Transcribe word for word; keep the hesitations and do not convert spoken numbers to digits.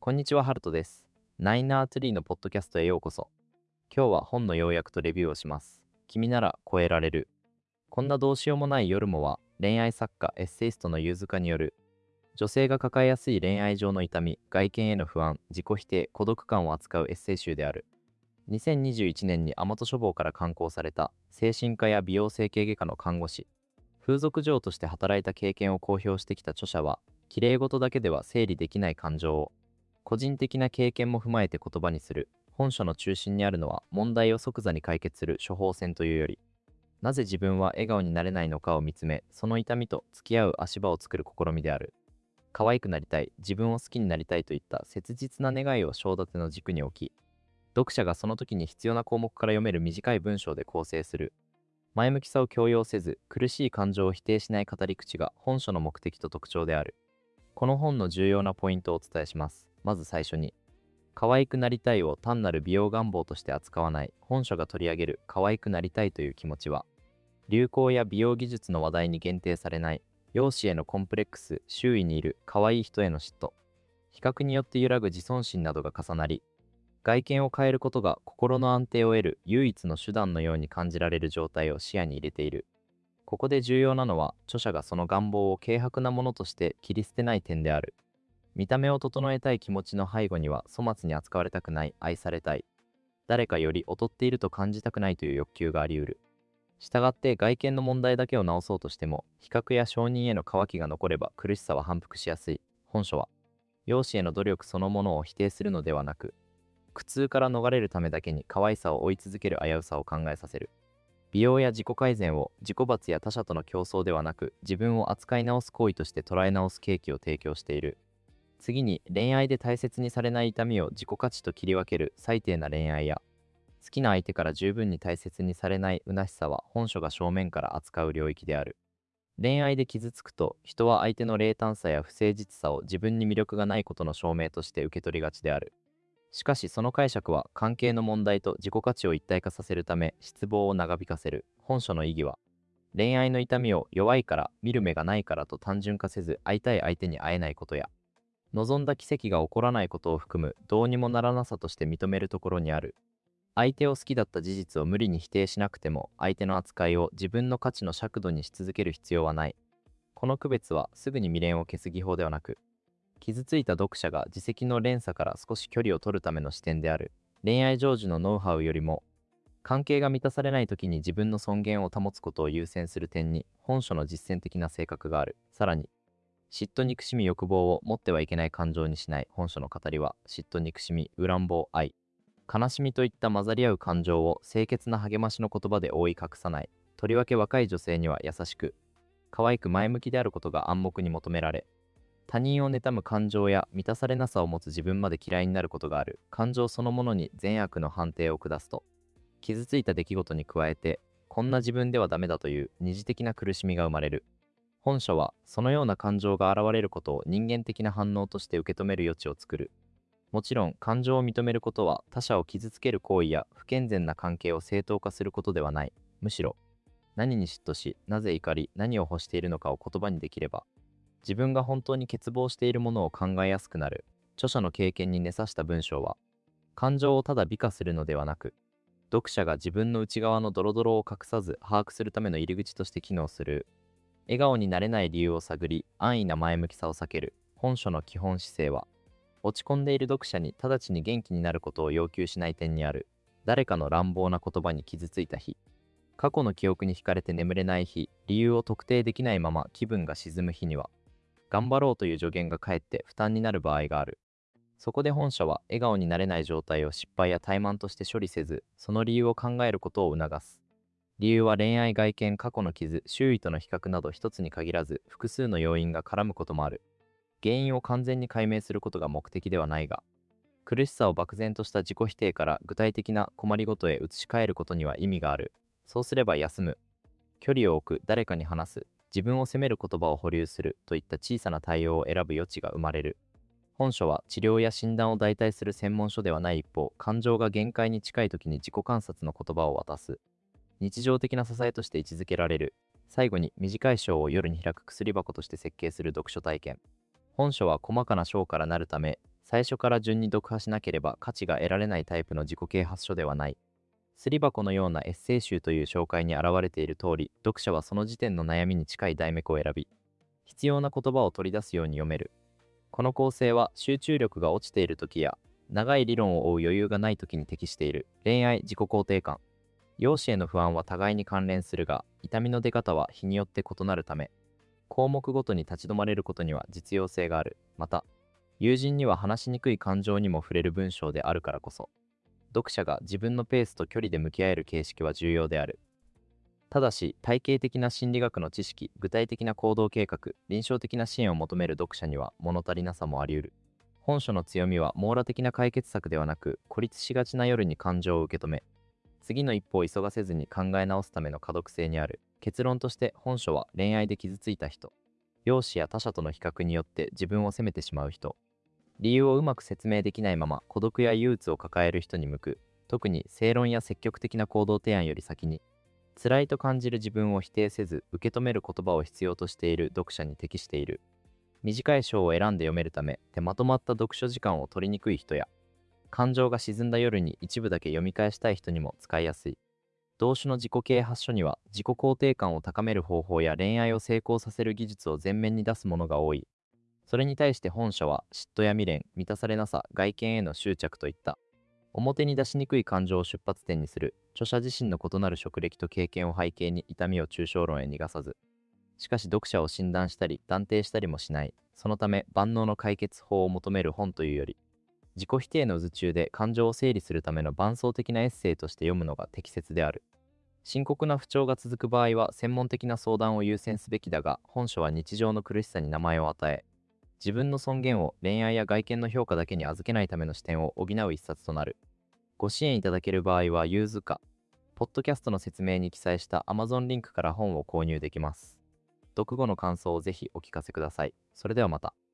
こんにちは、ハルトです。ナイナーツリーのポッドキャストへようこそ。今日は本の要約とレビューをします。君なら超えられる。こんなどうしようもない夜もは、恋愛作家、エッセイストのユーズカによる、女性が抱えやすい恋愛上の痛み、外見への不安、自己否定、孤独感を扱うエッセイ集である。にせんにじゅういちねんに天戸書房から刊行された、精神科や美容整形外科の看護師、風俗嬢として働いた経験を公表してきた著者は、綺麗事だけでは整理できない感情を、個人的な経験も踏まえて言葉にする。本書の中心にあるのは、問題を即座に解決する処方箋というより、なぜ自分は笑顔になれないのかを見つめ、その痛みと付き合う足場を作る試みである。可愛くなりたい、自分を好きになりたいといった切実な願いを章立ての軸に置き、読者がその時に必要な項目から読める短い文章で構成する。前向きさを強要せず、苦しい感情を否定しない語り口が本書の目的と特徴である。この本の重要なポイントをお伝えします。まず最初に、可愛くなりたいを単なる美容願望として扱わない本書が取り上げる可愛くなりたいという気持ちは、流行や美容技術の話題に限定されない容姿へのコンプレックス、周囲にいる可愛い人への嫉妬、比較によって揺らぐ自尊心などが重なり、外見を変えることが心の安定を得る唯一の手段のように感じられる状態を視野に入れている。ここで重要なのは、著者がその願望を軽薄なものとして切り捨てない点である。見た目を整えたい気持ちの背後には、粗末に扱われたくない、愛されたい、誰かより劣っていると感じたくないという欲求があり得る。したがって外見の問題だけを直そうとしても、比較や承認への渇きが残れば苦しさは反復しやすい。本書は、容姿への努力そのものを否定するのではなく、苦痛から逃れるためだけに可愛さを追い続ける危うさを考えさせる。美容や自己改善を自己罰や他者との競争ではなく、自分を扱い直す行為として捉え直す契機を提供している。次に、恋愛で大切にされない痛みを自己価値と切り分ける最低な恋愛や、好きな相手から十分に大切にされない虚しさは本書が正面から扱う領域である。恋愛で傷つくと、人は相手の冷淡さや不誠実さを自分に魅力がないことの証明として受け取りがちである。しかしその解釈は関係の問題と自己価値を一体化させるため失望を長引かせる。本書の意義は、恋愛の痛みを弱いから見る目がないからと単純化せず、会いたい相手に会えないことや、望んだ奇跡が起こらないことを含むどうにもならなさとして認めるところにある。相手を好きだった事実を無理に否定しなくても、相手の扱いを自分の価値の尺度にし続ける必要はない。この区別はすぐに未練を消す技法ではなく、傷ついた読者が自責の連鎖から少し距離を取るための視点である。恋愛成就のノウハウよりも、関係が満たされない時に自分の尊厳を保つことを優先する点に本書の実践的な性格がある。さらに、嫉妬、憎しみ、欲望を持ってはいけない感情にしない本書の語りは、嫉妬、憎しみ、恨望、愛、悲しみといった混ざり合う感情を清潔な励ましの言葉で覆い隠さない。とりわけ若い女性には優しく、可愛く前向きであることが暗黙に求められ、他人を妬む感情や満たされなさを持つ自分まで嫌いになることがある。感情そのものに善悪の判定を下すと、傷ついた出来事に加えて、こんな自分ではダメだという二次的な苦しみが生まれる。本書は、そのような感情が現れることを人間的な反応として受け止める余地を作る。もちろん、感情を認めることは他者を傷つける行為や不健全な関係を正当化することではない。むしろ、何に嫉妬し、なぜ怒り、何を欲しているのかを言葉にできれば、自分が本当に欠乏しているものを考えやすくなる。著者の経験に根ざした文章は、感情をただ美化するのではなく、読者が自分の内側のドロドロを隠さず把握するための入り口として機能する。笑顔になれない理由を探り、安易な前向きさを避ける。本書の基本姿勢は、落ち込んでいる読者に直ちに元気になることを要求しない点にある。誰かの乱暴な言葉に傷ついた日、過去の記憶に惹かれて眠れない日、理由を特定できないまま気分が沈む日には、頑張ろうという助言がかえって負担になる場合がある。そこで本書は、笑顔になれない状態を失敗や怠慢として処理せず、その理由を考えることを促す。理由は恋愛、外見、過去の傷、周囲との比較など一つに限らず、複数の要因が絡むこともある。原因を完全に解明することが目的ではないが、苦しさを漠然とした自己否定から具体的な困りごとへ移し替えることには意味がある。そうすれば休む、距離を置く、誰かに話す、自分を責める言葉を保留するといった小さな対応を選ぶ余地が生まれる。本書は治療や診断を代替する専門書ではない一方、感情が限界に近い時に自己観察の言葉を渡す、日常的な支えとして位置づけられる。最後に、短い章を夜に開く薬箱として設計する読書体験。本書は細かな章からなるため、 最初から順に読破しなければ価値が得られないタイプの自己啓発書ではない。すり箱のようなエッセイ集という紹介に現れている通り、読者はその時点の悩みに近い題目を選び、必要な言葉を取り出すように読める。この構成は集中力が落ちている時や、長い理論を追う余裕がない時に適している。恋愛、自己肯定感。容姿への不安は互いに関連するが、痛みの出方は日によって異なるため、項目ごとに立ち止まれることには実用性がある。また、友人には話しにくい感情にも触れる文章であるからこそ、読者が自分のペースと距離で向き合える形式は重要である。ただし、体系的な心理学の知識、具体的な行動計画、臨床的な支援を求める読者には物足りなさもあり得る。本書の強みは網羅的な解決策ではなく、孤立しがちな夜に感情を受け止め、次の一歩を急がせずに考え直すための可読性にある。結論として本書は恋愛で傷ついた人、容姿や他者との比較によって自分を責めてしまう人、理由をうまく説明できないまま孤独や憂鬱を抱える人に向く、特に正論や積極的な行動提案より先に、辛いと感じる自分を否定せず受け止める言葉を必要としている読者に適している。短い章を選んで読めるため、手まとまった読書時間を取りにくい人や、感情が沈んだ夜に一部だけ読み返したい人にも使いやすい。同種の自己啓発書には自己肯定感を高める方法や恋愛を成功させる技術を前面に出すものが多い。それに対して本書は嫉妬や未練、満たされなさ、外見への執着といった表に出しにくい感情を出発点にする。著者自身の異なる職歴と経験を背景に痛みを抽象論へ逃がさず、しかし読者を診断したり断定したりもしない。そのため万能の解決法を求める本というより、自己否定の図中で感情を整理するための伴走的なエッセイとして読むのが適切である。深刻な不調が続く場合は専門的な相談を優先すべきだが、本書は日常の苦しさに名前を与え、自分の尊厳を恋愛や外見の評価だけに預けないための視点を補う一冊となる。ご支援いただける場合はユーズか、ポッドキャストの説明に記載した Amazon リンクから本を購入できます。読後の感想をぜひお聞かせください。それではまた。